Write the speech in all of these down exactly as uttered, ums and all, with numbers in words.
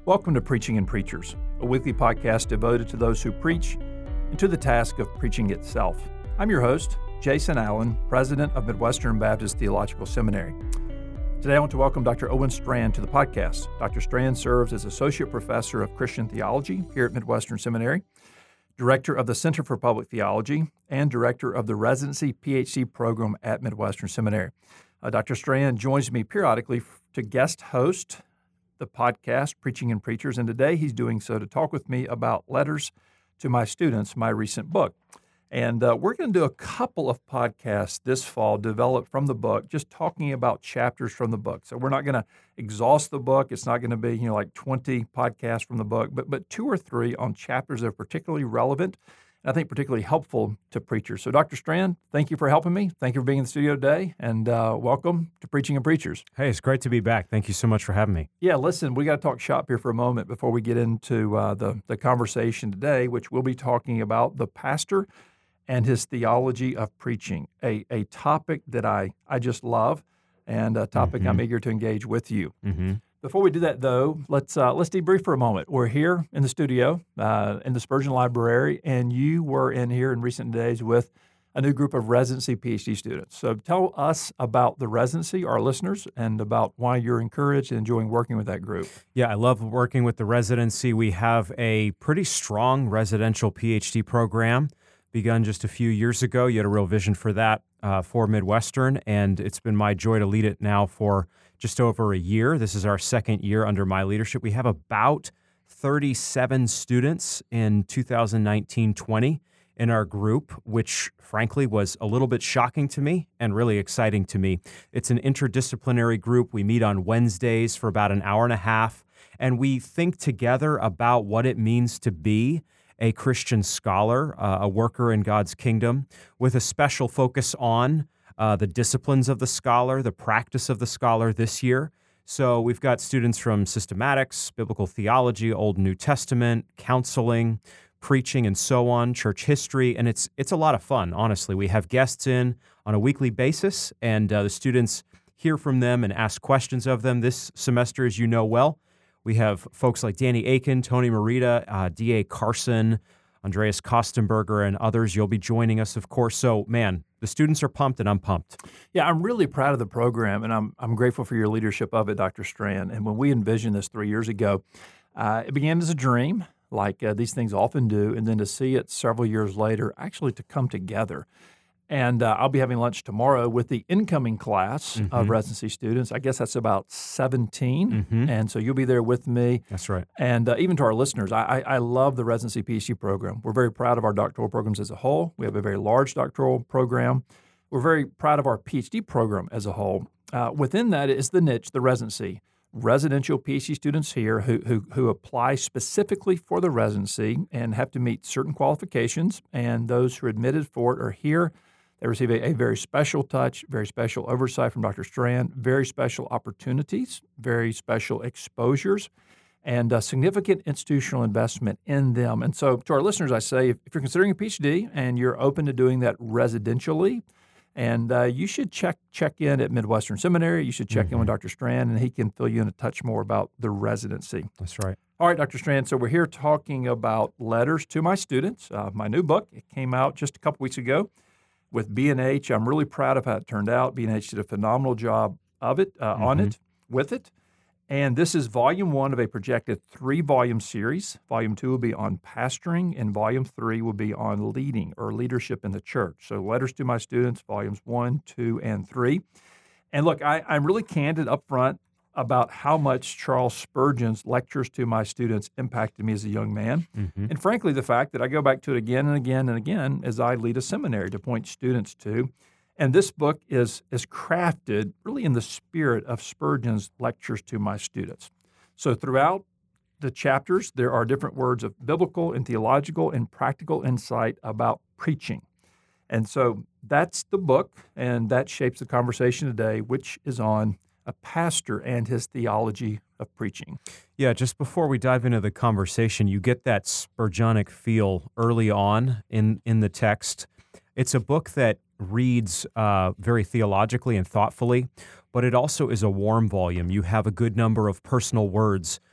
Welcome to Preaching and Preachers, a weekly podcast devoted to those who preach and to the task of preaching itself. I'm your host, Jason Allen, president of Midwestern Baptist Theological Seminary. Today I want to welcome Doctor Owen Strachan to the podcast. Doctor Strachan serves as Associate Professor of Christian Theology here at Midwestern Seminary, Director of the Center for Public Theology, and Director of the Residency P H D program at Midwestern Seminary. Uh, Doctor Strachan joins me periodically f- to guest host the podcast, Preaching and Preachers, and today he's doing so to talk with me about Letters to My Students, my recent book. And uh, we're going to do a couple of podcasts this fall developed from the book, just talking about chapters from the book. So we're not going to exhaust the book. It's not going to be, you know, like twenty podcasts from the book, but but two or three on chapters that are particularly relevant and I think particularly helpful to preachers. So Doctor Strachan, thank you for helping me. Thank you for being in the studio today, and uh, welcome to Preaching and Preachers. Hey, it's great to be back. Thank you so much for having me. Yeah, listen, we got to talk shop here for a moment before we get into uh, the, the conversation today, which we'll be talking about the pastor and his theology of preaching, a, a topic that I, I just love and a topic mm-hmm. I'm eager to engage with you. Mm-hmm. Before we do that, though, let's uh, let's debrief for a moment. We're here in the studio uh, in the Spurgeon Library, and you were in here in recent days with a new group of residency P H D students. So tell us about the residency, our listeners, and about why you're encouraged and enjoying working with that group. Yeah, I love working with the residency. We have a pretty strong residential P H D program begun just a few years ago. You had a real vision for that uh, for Midwestern, and it's been my joy to lead it now for just over a year. This is our second year under my leadership. We have about thirty-seven students in two thousand nineteen twenty in our group, which frankly was a little bit shocking to me and really exciting to me. It's an interdisciplinary group. We meet on Wednesdays for about an hour and a half, and we think together about what it means to be a Christian scholar, uh, a worker in God's kingdom, with a special focus on uh, the disciplines of the scholar, the practice of the scholar this year. So we've got students from systematics, biblical theology, Old and New Testament, counseling, preaching, and so on, church history, and it's it's a lot of fun, honestly. We have guests in on a weekly basis, and uh, the students hear from them and ask questions of them. This semester, as you know well, we have folks like Danny Akin, Tony Merida, uh, D A Carson, Andreas Kostenberger, and others. You'll be joining us, of course. So, man, the students are pumped, and I'm pumped. Yeah, I'm really proud of the program, and I'm I'm grateful for your leadership of it, Doctor Strachan. And when we envisioned this three years ago, uh, it began as a dream, like uh, these things often do, and then to see it several years later actually to come together. And uh, I'll be having lunch tomorrow with the incoming class mm-hmm. of residency students. I guess that's about seventeen. Mm-hmm. And so you'll be there with me. That's right. And uh, even to our listeners, I, I, I love the residency P H D program. We're very proud of our doctoral programs as a whole. We have a very large doctoral program. We're very proud of our P H D program as a whole. Uh, within that is the niche, the residency. Residential P H D students here who, who who apply specifically for the residency and have to meet certain qualifications. And those who are admitted for it are here. They receive a, a very special touch, very special oversight from Doctor Strachan, very special opportunities, very special exposures, and a significant institutional investment in them. And so to our listeners, I say, if, if you're considering a P H D and you're open to doing that residentially, and uh, you should check check in at Midwestern Seminary. You should check mm-hmm. in with Doctor Strachan, and he can fill you in a touch more about the residency. That's right. All right, Doctor Strachan, so we're here talking about Letters to My Students, uh, my new book. It came out just a couple weeks ago with B and H. I'm really proud of how it turned out. B and H did a phenomenal job of it, uh, mm-hmm. on it, with it. And this is volume one of a projected three-volume series. Volume two will be on pastoring, and volume three will be on leading or leadership in the church. So Letters to My Students, volumes one, two, and three. And look, I, I'm really candid up front about how much Charles Spurgeon's Lectures to My Students impacted me as a young man. Mm-hmm. And frankly, the fact that I go back to it again and again and again as I lead a seminary to point students to. And this book is, is crafted really in the spirit of Spurgeon's Lectures to My Students. So throughout the chapters, there are different words of biblical and theological and practical insight about preaching. And so that's the book, and that shapes the conversation today, which is on a pastor and his theology of preaching. Yeah, just before we dive into the conversation, you get that Spurgeonic feel early on in, in the text. It's a book that reads uh, very theologically and thoughtfully, but it also is a warm volume. You have a good number of personal words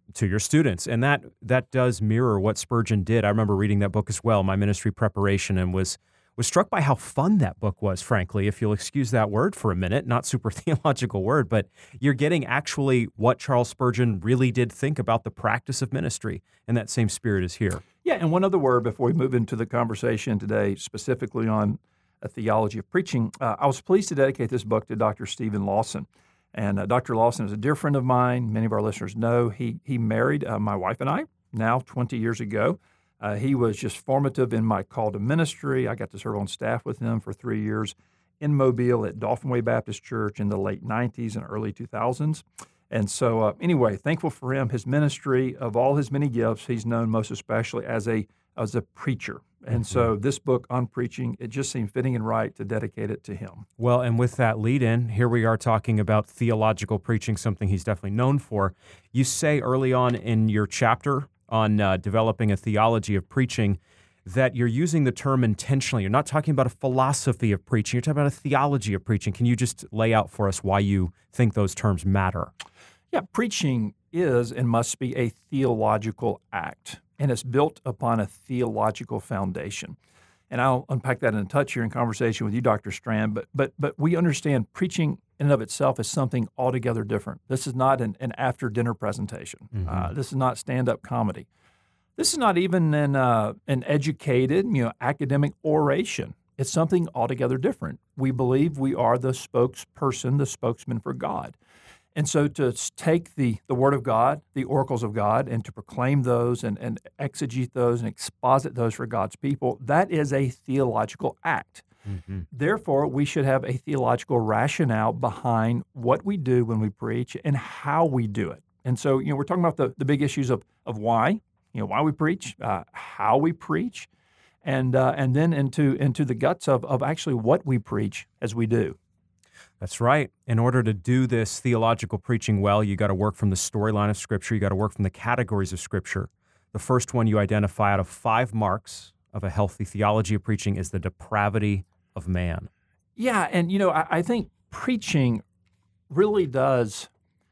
to your students. And that that does mirror what Spurgeon did. I remember reading that book as well, My Ministry Preparation, and was was struck by how fun that book was, frankly, if you'll excuse that word for a minute, not super theological word, but you're getting actually what Charles Spurgeon really did think about the practice of ministry, and that same spirit is here. Yeah, and one other word before we move into the conversation today, specifically on a theology of preaching. Uh, I was pleased to dedicate this book to Doctor Stephen Lawson. And uh, Doctor Lawson is a dear friend of mine. Many of our listeners know he he married uh, my wife and I now twenty years ago. Uh, he was just formative in my call to ministry. I got to serve on staff with him for three years in Mobile at Dauphin Way Baptist Church in the late nineties and early two thousands. And so uh, anyway, thankful for him, his ministry. Of all his many gifts, he's known most especially as a as a preacher. And so this book on preaching, it just seemed fitting and right to dedicate it to him. Well, and with that lead in, here we are talking about theological preaching, something he's definitely known for. You say early on in your chapter on uh, developing a theology of preaching that you're using the term intentionally. You're not talking about a philosophy of preaching. You're talking about a theology of preaching. Can you just lay out for us why you think those terms matter? Yeah, preaching is and must be a theological act, and it's built upon a theological foundation. And I'll unpack that in a touch here in conversation with you, Doctor Strand, but but but we understand preaching in and of itself is something altogether different. This is not an, an after-dinner presentation. Mm-hmm. Uh, this is not stand-up comedy. This is not even an, uh, an educated, you know, academic oration. It's something altogether different. We believe we are the spokesperson, the spokesman for God. And so to take the, the Word of God, the oracles of God, and to proclaim those and, and exegete those and exposit those for God's people, that is a theological act. Mm-hmm. Therefore, we should have a theological rationale behind what we do when we preach and how we do it. And so, you know, we're talking about the, the big issues of, of why, you know, why we preach, uh, how we preach, and uh, and then into into the guts of, of actually what we preach as we do. That's right. In order to do this theological preaching well, you got to work from the storyline of Scripture. You got to work from the categories of Scripture. The first one you identify out of five marks of a healthy theology of preaching is the depravity of man. Yeah, and you know, I, I think preaching really does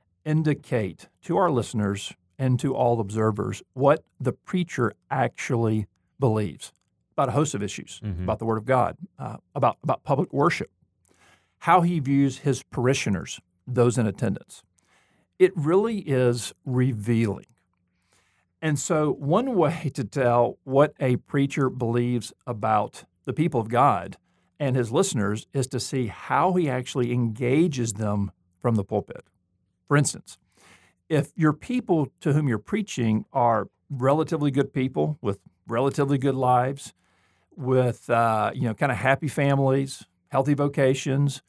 indicate to our listeners and to all observers what the preacher actually believes about a host of issues, mm-hmm. about the Word of God, uh, about, about public worship, how he views his parishioners, those in attendance. It really is revealing. And so one way to tell what a preacher believes about the people of God and his listeners is to see how he actually engages them from the pulpit. For instance, if your people to whom you're preaching are relatively good people with relatively good lives, with uh, you know kind of happy families, healthy vocations,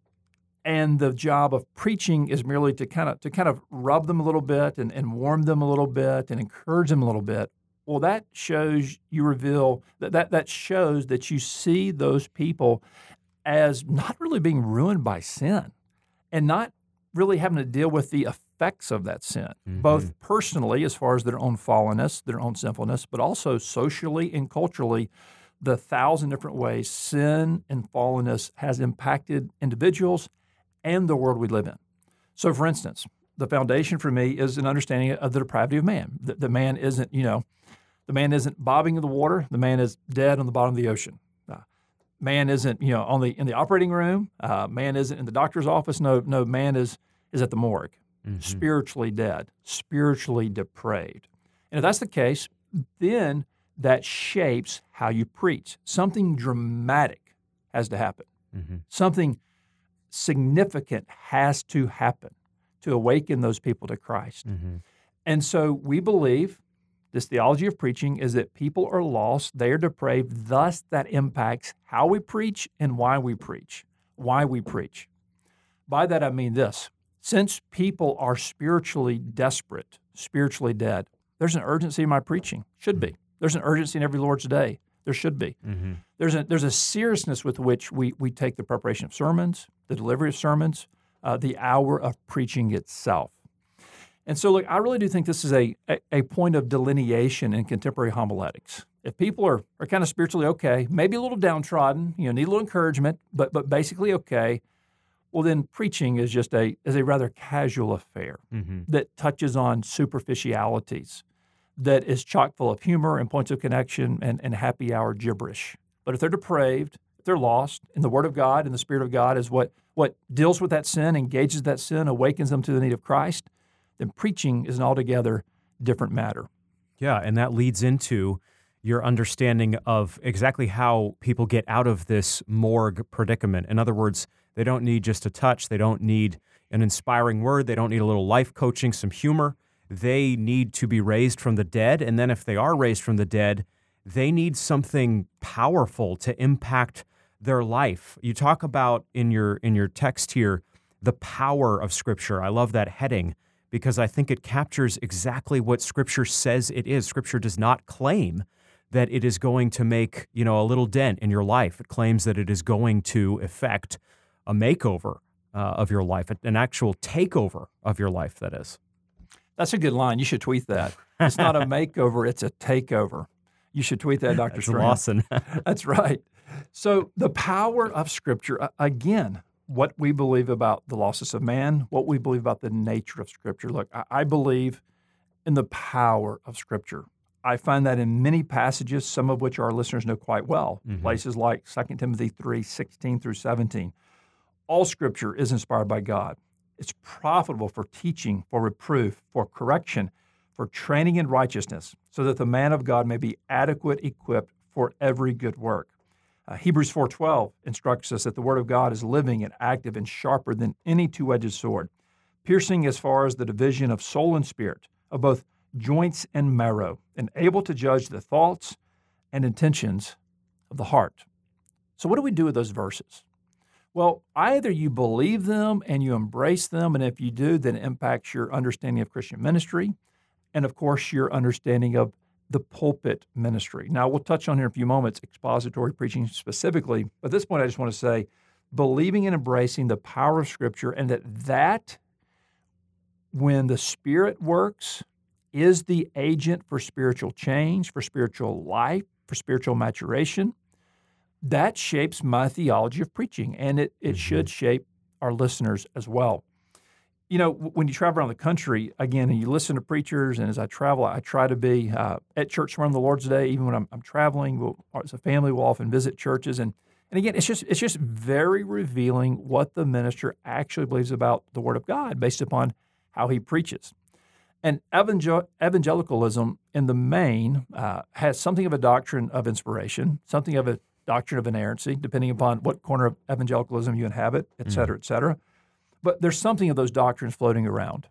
and the job of preaching is merely to kind of to kind of rub them a little bit and, and warm them a little bit and encourage them a little bit, well, that shows you reveal that, that that shows that you see those people as not really being ruined by sin and not really having to deal with the effects of that sin, mm-hmm. both personally as far as their own fallenness, their own sinfulness, but also socially and culturally, the thousand different ways sin and fallenness has impacted individuals and the world we live in. So, for instance, the foundation for me is an understanding of the depravity of man. The, the man isn't, you know, the man isn't bobbing in the water. The man is dead on the bottom of the ocean. Uh, man isn't, you know, on the in the operating room. Uh, man isn't in the doctor's office. No, no, man is is at the morgue, mm-hmm. spiritually dead, spiritually depraved. And if that's the case, then that shapes how you preach. Something dramatic has to happen. Mm-hmm. Something significant has to happen to awaken those people to Christ. Mm-hmm. And so we believe this theology of preaching is that people are lost, they are depraved, thus that impacts how we preach and why we preach, why we preach. By that I mean this. Since people are spiritually desperate, spiritually dead, there's an urgency in my preaching. Should be. There's an urgency in every Lord's Day. There should be. Mm-hmm. There's a there's a seriousness with which we we take the preparation of sermons, the delivery of sermons, uh, the hour of preaching itself. And so, look, I really do think this is a, a, a point of delineation in contemporary homiletics. If people are, are kind of spiritually okay, maybe a little downtrodden, you know, need a little encouragement, but but basically okay, well, then preaching is just a is a rather casual affair Mm-hmm. that touches on superficialities, that is chock full of humor and points of connection and, and happy hour gibberish. But if they're depraved, if they're lost, and the Word of God and the Spirit of God is what, what deals with that sin, engages that sin, awakens them to the need of Christ, then preaching is an altogether different matter. Yeah, and that leads into your understanding of exactly how people get out of this morgue predicament. In other words, they don't need just a touch. They don't need an inspiring word. They don't need a little life coaching, some humor. They need to be raised from the dead. And then if they are raised from the dead, they need something powerful to impact their life. You talk about in your in your text here, the power of Scripture. I love that heading because I think it captures exactly what Scripture says it is. Scripture does not claim that it is going to make, you know, a little dent in your life. It claims that it is going to effect a makeover uh, of your life, an actual takeover of your life, that is. That's a good line. You should tweet that. It's not a makeover, it's a takeover. You should tweet that, Doctor That's Strand. Lawson. That's right. So the power of Scripture, again, what we believe about the losses of man, what we believe about the nature of Scripture. Look, I believe in the power of Scripture. I find that in many passages, some of which our listeners know quite well, mm-hmm. places like Second Timothy three, sixteen through seventeen. All Scripture is inspired by God. It's profitable for teaching, for reproof, for correction, for training in righteousness, so that the man of God may be adequate, equipped for every good work. Uh, Hebrews four twelve instructs us that the Word of God is living and active and sharper than any two-edged sword, piercing as far as the division of soul and spirit, of both joints and marrow, and able to judge the thoughts and intentions of the heart. So what do we do with those verses? Well, either you believe them and you embrace them, and if you do, then it impacts your understanding of Christian ministry, and of course, your understanding of the pulpit ministry. Now, we'll touch on here in a few moments, expository preaching specifically, but at this point, I just want to say, believing and embracing the power of Scripture, and that that, when the Spirit works, is the agent for spiritual change, for spiritual life, for spiritual maturation, that shapes my theology of preaching, and it, it mm-hmm. should shape our listeners as well. You know, when you travel around the country, again, and you listen to preachers, and as I travel, I try to be uh, at church around the Lord's Day, even when I'm, I'm traveling. We'll, as a family, we'll often visit churches, and and again, it's just it's just very revealing what the minister actually believes about the Word of God based upon how he preaches. And evangel- evangelicalism, in the main, uh, has something of a doctrine of inspiration, something of a doctrine of inerrancy, depending upon what corner of evangelicalism you inhabit, et cetera, et cetera. But there's something of those doctrines floating around.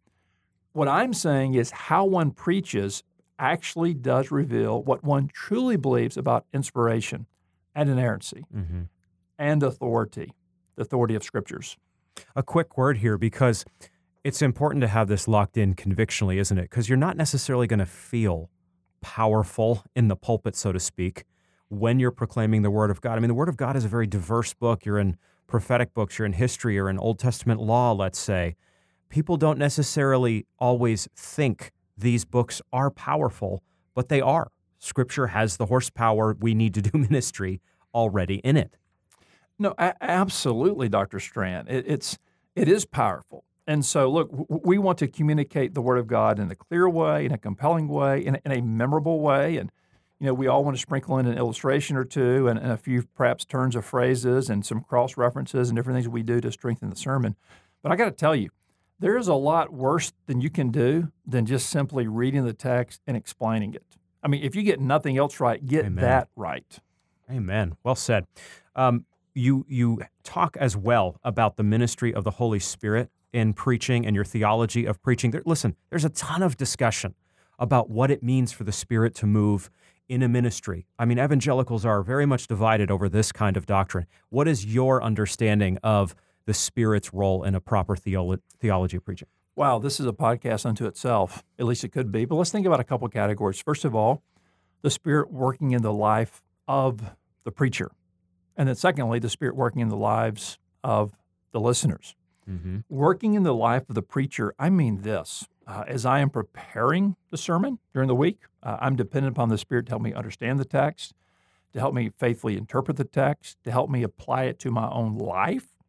What I'm saying is how one preaches actually does reveal what one truly believes about inspiration and inerrancy mm-hmm. and authority, the authority of Scriptures. A quick word here, because it's important to have this locked in convictionally, isn't it? Because you're not necessarily going to feel powerful in the pulpit, so to speak, when you're proclaiming the Word of God. I mean, the Word of God is a very diverse book. You're in prophetic books, you're in history, you're in Old Testament law, let's say. People don't necessarily always think these books are powerful, but they are. Scripture has the horsepower we need to do ministry already in it. No, a- absolutely, Doctor Strand. It, it's it is powerful. And so, look, w- we want to communicate the Word of God in a clear way, in a compelling way, in a, in a memorable way. And, you know, we all want to sprinkle in an illustration or two and, and a few perhaps turns of phrases and some cross-references and different things we do to strengthen the sermon. But I got to tell you, there is a lot worse than you can do than just simply reading the text and explaining it. I mean, if you get nothing else right, get Amen. that right. Amen. Well said. Um, you you talk as well about the ministry of the Holy Spirit in preaching and your theology of preaching. There, listen, there's a ton of discussion about what it means for the Spirit to move in a ministry. I mean, evangelicals are very much divided over this kind of doctrine. What is your understanding of the Spirit's role in a proper theolo- theology of preaching? Wow, this is a podcast unto itself. At least it could be. But let's think about a couple categories. First of all, the Spirit working in the life of the preacher. And then secondly, the Spirit working in the lives of the listeners. Mm-hmm. Working in the life of the preacher, I mean this. Uh, as I am preparing the sermon during the week, uh, I'm dependent upon the Spirit to help me understand the text, to help me faithfully interpret the text, to help me apply it to my own life.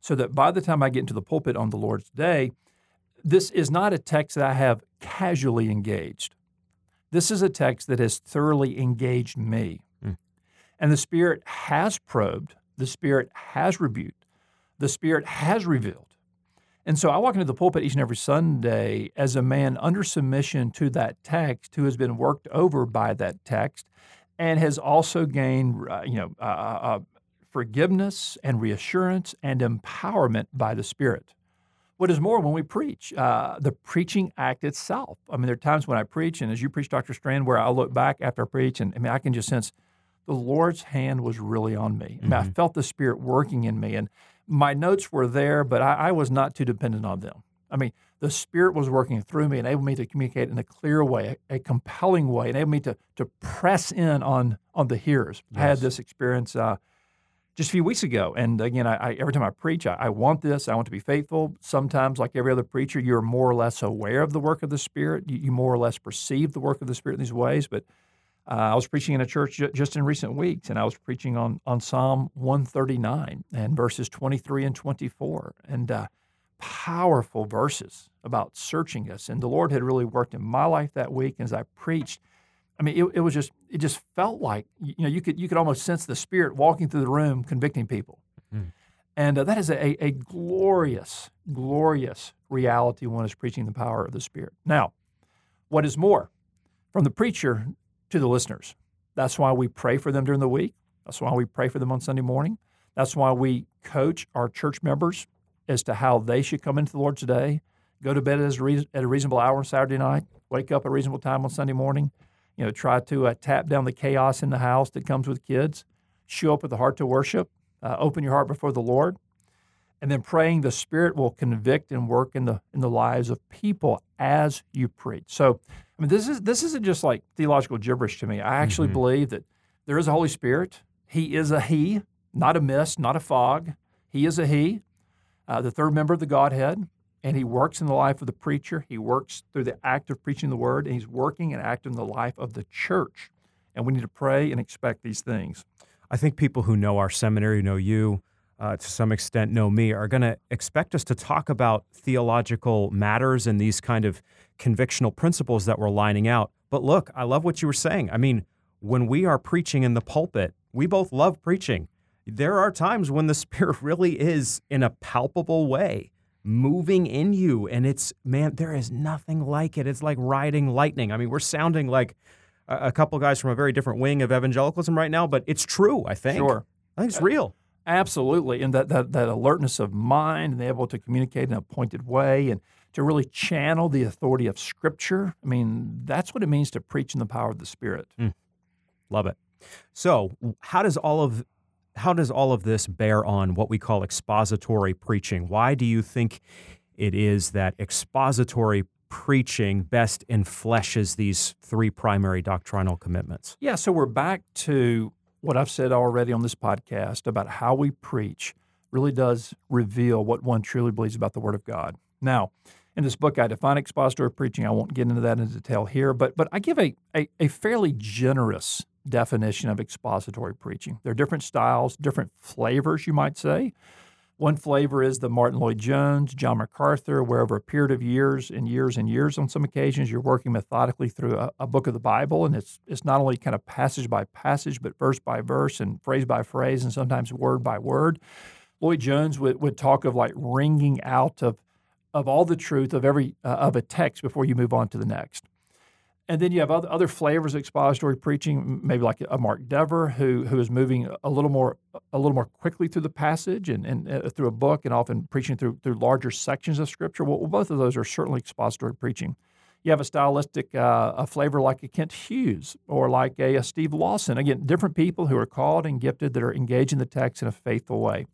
so that by the time I get into the pulpit on the Lord's Day, this is not a text that I have casually engaged. This is a text that has thoroughly engaged me. Mm. And the Spirit has probed, the Spirit has rebuked, the Spirit has revealed. And so I walk into the pulpit each and every Sunday as a man under submission to that text who has been worked over by that text and has also gained, uh, you know, uh, uh, forgiveness and reassurance and empowerment by the Spirit. What is more, when we preach, uh, the preaching act itself. I mean, there are times when I preach, and as you preach, Doctor Strand, where I look back after I preach, and I mean, I can just sense the Lord's hand was really on me. I mean, mm-hmm. I felt the Spirit working in me, and my notes were there, but I, I was not too dependent on them. I mean, the Spirit was working through me, enabled me to communicate in a clear way, a, a compelling way, enabled me to to press in on on the hearers. Yes. I had this experience uh, just a few weeks ago, and again, I, I, every time I preach, I, I want this. I want to be faithful. Sometimes, like every other preacher, you're more or less aware of the work of the Spirit. You, you more or less perceive the work of the Spirit in these ways. But uh, I was preaching in a church j- just in recent weeks, and I was preaching on on Psalm one thirty-nine and verses twenty-three and twenty-four, and uh, powerful verses about searching us. And the Lord had really worked in my life that week. And as I preached, I mean, it, it was just, it just felt like, you know, you could you could almost sense the Spirit walking through the room, convicting people. Mm. And uh, that is a, a glorious, glorious reality when one is preaching the power of the Spirit. Now, what is more, from the preacher to the listeners, that's why we pray for them during the week. That's why we pray for them on Sunday morning. That's why we coach our church members as to how they should come into the Lord's Day, go to bed at a, re- at a reasonable hour on Saturday night, wake up at a reasonable time on Sunday morning, you know, try to uh, tap down the chaos in the house that comes with kids, show up with a heart to worship, uh, open your heart before the Lord, and then praying the Spirit will convict and work in the in the lives of people as you preach. So, I mean, this is this isn't just like theological gibberish to me. I actually mm-hmm. believe that there is a Holy Spirit. He is a He, not a mist, not a fog. He is a He. Uh, the third member of the Godhead, and He works in the life of the preacher. He works through the act of preaching the Word, and He's working and acting in the life of the church. And we need to pray and expect these things. I think people who know our seminary, know you, uh, to some extent know me, are going to expect us to talk about theological matters and these kind of convictional principles that we're lining out. But look, I love what you were saying. I mean, when we are preaching in the pulpit, we both love preaching. There are times when the Spirit really is, in a palpable way, moving in you. And it's, man, there is nothing like it. It's like riding lightning. I mean, we're sounding like a, a couple guys from a very different wing of evangelicalism right now, but it's true, I think. Sure. I think it's real. Absolutely. And that, that, that alertness of mind and able to communicate in a pointed way and to really channel the authority of Scripture. I mean, that's what it means to preach in the power of the Spirit. Mm. Love it. So how does all of How does all of this bear on what we call expository preaching? Why do you think it is that expository preaching best enfleshes these three primary doctrinal commitments? Yeah, so we're back to what I've said already on this podcast about how we preach really does reveal what one truly believes about the Word of God. Now, in this book, I define expository preaching. I won't get into that in detail here, but but I give a, a, a fairly generous definition of expository preaching. There are different styles, different flavors, you might say. One flavor is the Martin Lloyd-Jones, John MacArthur, where over a period of years and years and years on some occasions, you're working methodically through a, a book of the Bible, and it's it's not only kind of passage by passage, but verse by verse and phrase by phrase and sometimes word by word. Lloyd-Jones would, would talk of like wringing out of of all the truth of every uh, of a text before you move on to the next. And then you have other, other flavors of expository preaching, maybe like a Mark Dever, who who is moving a little more a little more quickly through the passage and, and uh, through a book, and often preaching through through larger sections of Scripture. Well, well both of those are certainly expository preaching. You have a stylistic uh, a flavor like a Kent Hughes or like a, a Steve Lawson. Again, different people who are called and gifted that are engaging the text in a faithful way.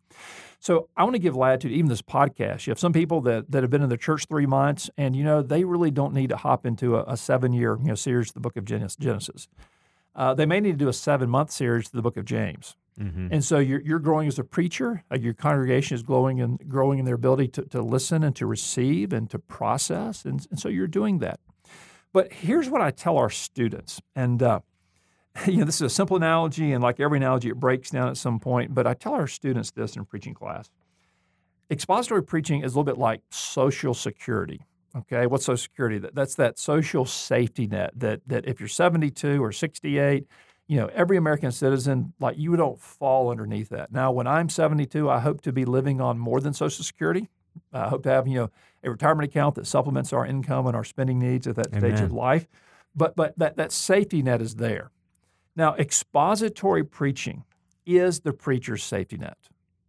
So I want to give latitude, even this podcast. You have some people that, that have been in the church three months, and, you know, they really don't need to hop into a, a seven-year, you know, series, the book of Genesis. Uh, they may need to do a seven-month series to the book of James. Mm-hmm. And so you're, you're growing as a preacher. Uh, your congregation is growing and growing in their ability to, to listen and to receive and to process, and, and so you're doing that. But here's what I tell our students, and uh, you know, this is a simple analogy, and like every analogy, it breaks down at some point. But I tell our students this in preaching class. expository preaching is a little bit like Social Security. Okay, what's Social Security? That, that's that social safety net that that if you're seventy-two or sixty-eight, you know, every American citizen, like you don't fall underneath that. Now, when I'm seventy-two, I hope to be living on more than Social Security. I hope to have, you know, a retirement account that supplements our income and our spending needs at that Amen. stage of life. But but that, that safety net is there. Now, expository preaching is the preacher's safety net.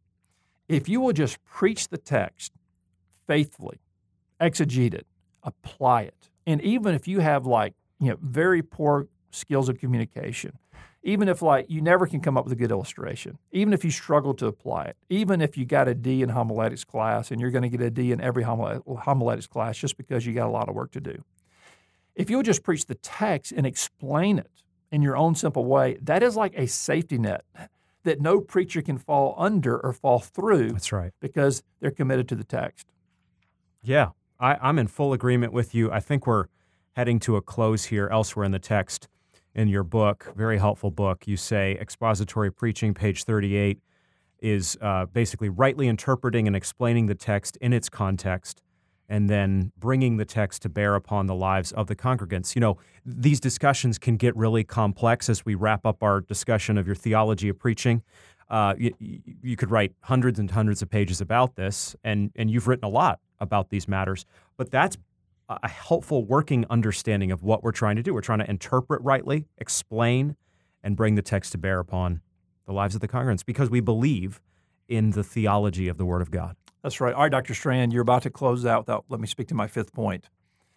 If you will just preach the text faithfully, exegete it, apply it, and even if you have like, you know, very poor skills of communication, even if like you never can come up with a good illustration, even if you struggle to apply it, even if you got a D in homiletics class and you're going to get a D in every homiletics class just because you got a lot of work to do. If you'll just preach the text and explain it in your own simple way, that is like a safety net that no preacher can fall under or fall through. That's right. Because they're committed to the text. Yeah, I, I'm in full agreement with you. I think we're heading to a close here. Elsewhere in the text in your book, very helpful book, you say expository preaching, page thirty-eight, is uh, basically rightly interpreting and explaining the text in its context and then bringing the text to bear upon the lives of the congregants. You know, these discussions can get really complex as we wrap up our discussion of your theology of preaching. Uh, you, you could write hundreds and hundreds of pages about this, and, and you've written a lot about these matters, but that's a helpful working understanding of what we're trying to do. We're trying to interpret rightly, explain, and bring the text to bear upon the lives of the congregants because we believe in the theology of the Word of God. That's right. All right, Doctor Strand, you're about to close out. Without, let me speak to my fifth point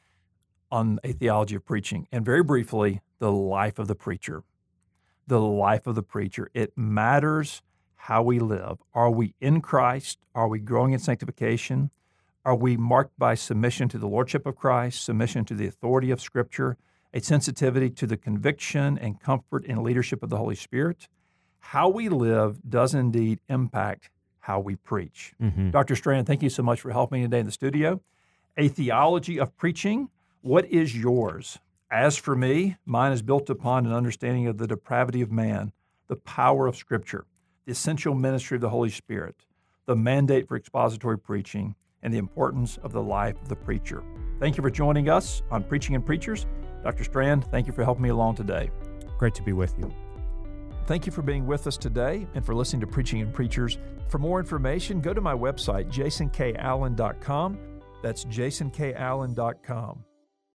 on a theology of preaching. And very briefly, the life of the preacher. The life of the preacher. It matters how we live. Are we in Christ? Are we growing in sanctification? Are we marked by submission to the Lordship of Christ, submission to the authority of Scripture, a sensitivity to the conviction and comfort and leadership of the Holy Spirit? How we live does indeed impact how we preach. Mm-hmm. Doctor Strand, thank you so much for helping me today in the studio. A theology of preaching, what is yours? As for me, mine is built upon an understanding of the depravity of man, the power of Scripture, the essential ministry of the Holy Spirit, the mandate for expository preaching, and the importance of the life of the preacher. Thank you for joining us on Preaching and Preachers. Doctor Strand, thank you for helping me along today. Great to be with you. Thank you for being with us today and for listening to Preaching and Preachers. For more information, go to my website, jason k allen dot com. That's jason k allen dot com.